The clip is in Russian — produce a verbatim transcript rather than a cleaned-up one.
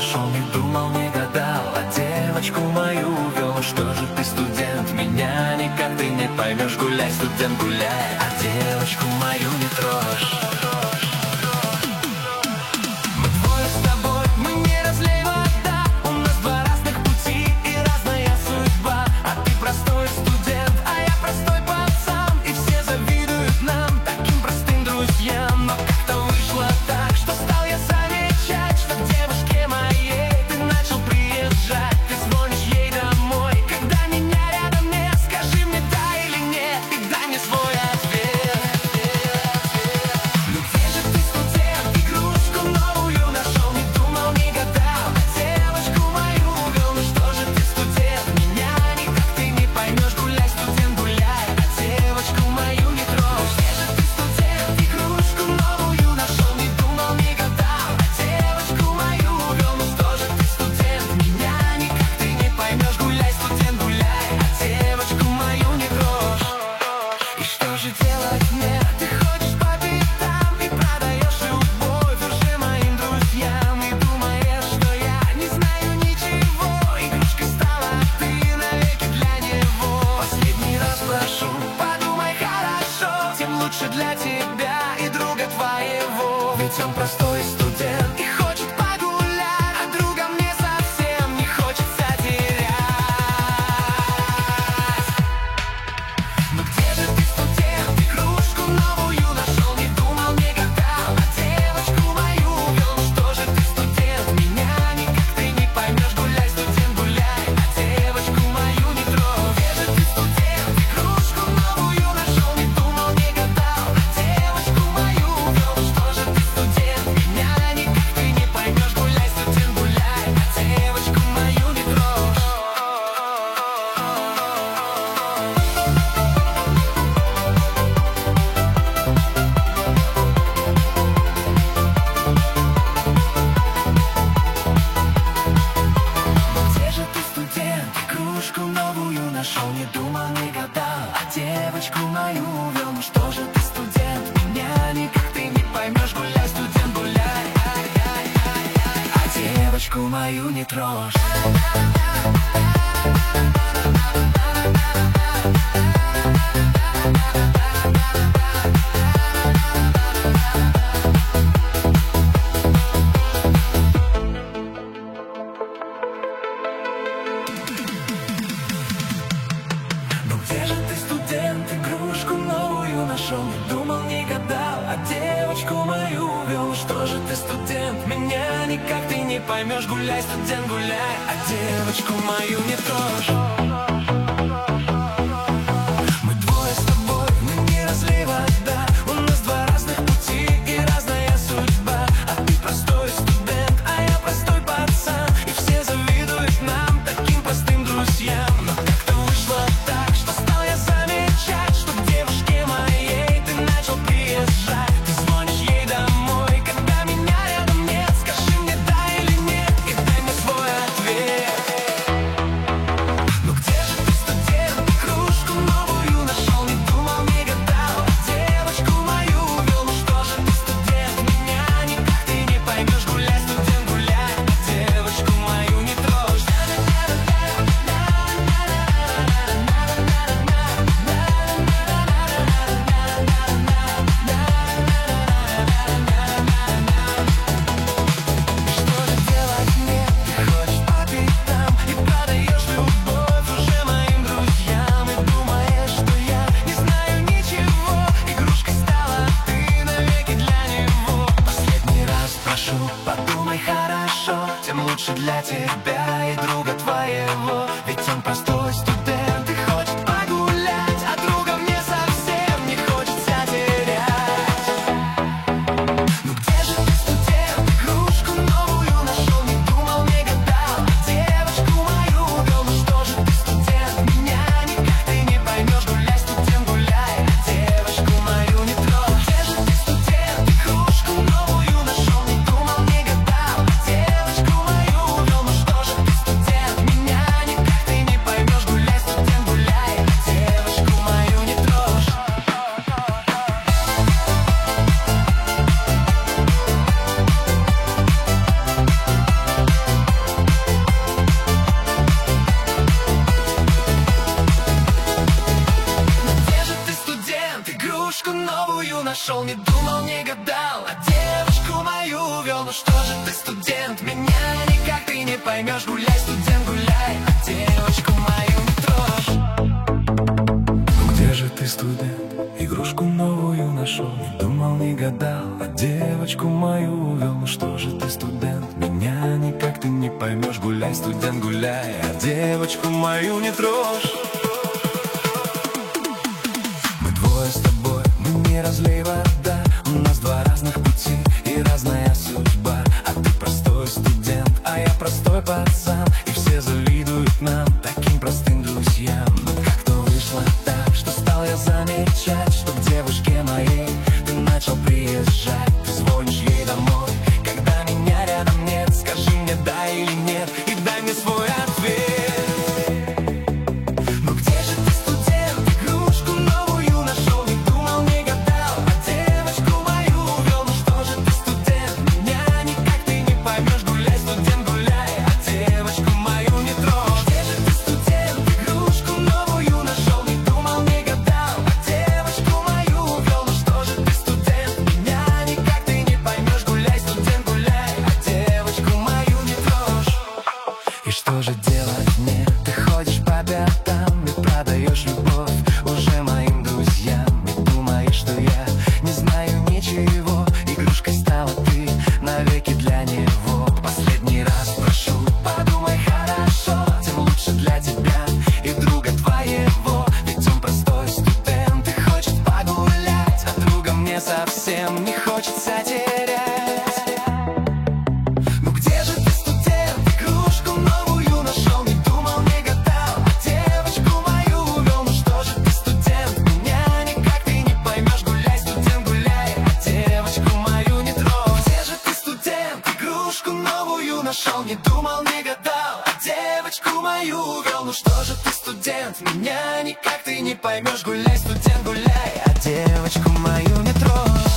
нашел, не думал, не гадал, а девочку мою вел. Ну что же ты, студент, меня никак ты не поймешь. Гуляй, студент, гуляй, а девочку мою не трожь. Для тебя и друга твоего, ведь он простой студент и хочет погулять, а друга мне совсем не хочется терять. Но где же ты, студент, игрушку новую нашел, не думал, не гадал, а девочку мою вел. Ну что же ты, студент, меня никак ты не поймешь. Гуляй, студент, гуляй, а девочку мою не трожь. Где же ты, студент, игрушку новую нашел, не думал, не гадал, девочку мою вел. Ну что же ты, студент, меня никак ты не поймешь. Гуляй, студент, гуляй, а девочку мою не трожь. Где же ты, студент, игрушку новую нашел, не думал, не гадал, а девочку мою вел. Ну что же ты, студент, меня никак ты не поймешь. Гуляй, студент, гуляй, а девочку мою не трожь. Ну где же ты, студент, игрушку новую нашел, не думал, не гадал, а девочку мою вел. Ну что же ты, студент, меня никак ты не поймешь. Гуляй, студент, гуляй, а девочку мою не трожь. Мы двое с тобой, мы не разлей вода, у нас два разных пути и разная судьба. А ты простой студент, а я простой пацан, и все завидуют нам, таким простым друзьям. Но как-то вышло так, что стал я замечать, что к девушке моей ты начал приезжать. Ты звонишь ей домой, когда меня рядом нет. Скажи мне да или нет, и дай мне свой ответ. Ну где же ты, студент, игрушку новую нашел, не думал, не гадал, а девочку мою вел. Ну что же ты, студент, меня никак ты не поймешь. Гуляй, студент, гуляй, а девочку мою не трожь. Что же делать мне? Ты ходишь по пятам и продаешь любовь уже моим друзьям, и думаешь, что я не знаю ничего. Игрушкой стала ты навеки для него. Последний раз прошу, подумай хорошо, тем лучше для тебя и друга твоего, ведь он простой студент и хочет погулять, а друга мне совсем не хочется терять. Ну где же ты, студент, игрушку новую нашел, не думал, не гадал, а девочку мою вел. Ну что же ты, студент, меня никак ты не поймешь. Гуляй, студент, гуляй, а девочку мою не трожь. Где же ты, студент, игрушку новую нашел, не думал, не гадал, а девочку мою вел. Ну что же ты, студент, меня никак ты не поймешь. Гуляй. игрушку новую нашел, не думал, не гадал, а девочку мою вел. Ну что же ты, студент, меня никак ты не поймешь. Гуляй, студент, гуляй, а девочку мою не трожь. Ну где же ты, студент, игрушку новую нашел? Не думал, не гадал, а девочку мою увел. Ну что же ты, студент, меня никак ты не поймешь. Гуляй, студент, гуляй, а девочку мою не трожь. Мы двое с тобой, мы не разлей вода. У нас два разных пути и разная судьба. А ты простой студент, а я простой пацан, и все завидуют нам, таким простым друзьям. Но как-то вышло так, что стал я замечать, что к девушке моей ты начал приезжать. Ты звонишь ей домой, когда меня рядом нет. Скажи мне да или нет, и дай мне свой ответ. Ну где же ты, студент, игрушку новую нашел? Не думал, не гадал, а девочку мою увел. Ну что же ты, студент, меня никак ты не поймешь. Гуляй, студент, гуляй, а девочку мою не трожь. Где же ты, студент, игрушку новую нашел? Не думал, не гадал, а девочку мою увел. Ну что же ты, студент, меня никак ты не поймешь. Гуляй, студент, гуляй, а девочку мою не трожь. И что же делать мне? Ты ходишь по пятам и продаешь любовь уже моим друзьям. И думаешь, что я не знаю ничего. Игрушкой стала ты навеки для него. Последний раз прошу, подумай хорошо, тем лучше для тебя и друга твоего. Ведь он простой студент и хочет погулять, а друга мне совсем не хочется терять. Ну где же ты, студент, игрушку новую нашел? Не думал, не гадал, а девочку мою увел. Ну что же ты, студент, меня никак ты не поймешь. Гуляй, студент, гуляй, а девочку мою не трожь. Где же ты, студент, игрушку новую нашел? Не думал, не гадал, а девочку мою увел. Ну что же ты, студент, меня никак ты не поймешь. Гуляй, студент, гуляй, А девочку мою не трожь.